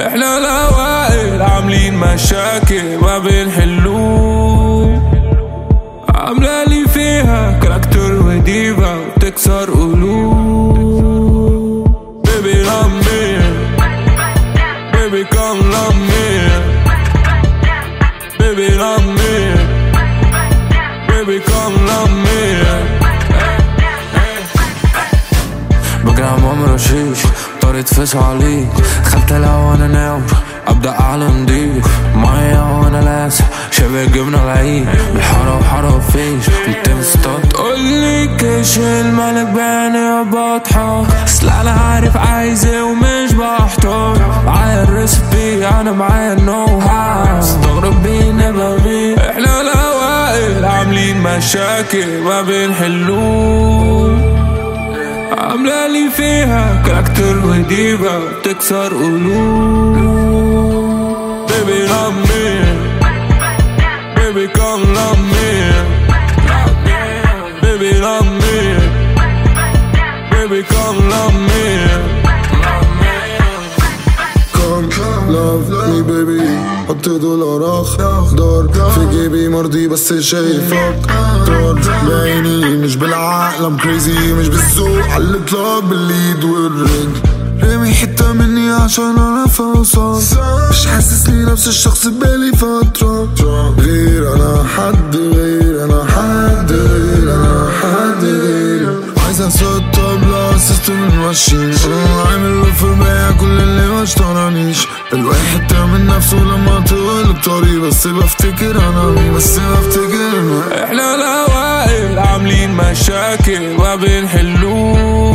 احنا الاوائل عاملين مشاكل ما بنحلوه. عاملة لي فيها كاركتر وديفا وتكسر قلوب. Baby love me, baby come love me, baby love me, baby come love me. بقرا عمر شيش طاري تفس عليك خلتها وانا ناوي ابدا اعلى نضيف مية وانا لاسع شبه جبنا العيد بالحارة وحارة وفيش انت مستط تقولي كيش الملك بعيني وبضحك اصل انا عارف عايز ايه ومش بحتار. معايا الريسبي انا معايا النو هاو استغرب بينا بغير. احنا الاوائل عاملين مشاكل ما بنحلوه. عاملة لي فيها كاركتر وديفا تكسر قلوب. Baby love me, baby come love me, baby love me, baby come love me. Come love me baby. حط دولار اخضر في جيبي مرضي بس شايفك ضرر بعيني مش بالعقل I'm crazy مش بالذوق عالاطلاق بالايد والرجل. رامي حتة مني عشان اعرف اوصل مش حاسسني نفس الشخص بقالي فترة. غير انا حد غير انا حد غير انا حد غير. عايز اسد طبلة سيستم الماشين انا عامل له في البيع كل اللي ما اشترانيش. الواحد تعمل نفسه لما تقلب طريق بس بفتكر انا مين بس بفتكر انا. احنا الاوائل عاملين مشاكل ما بنحلوه.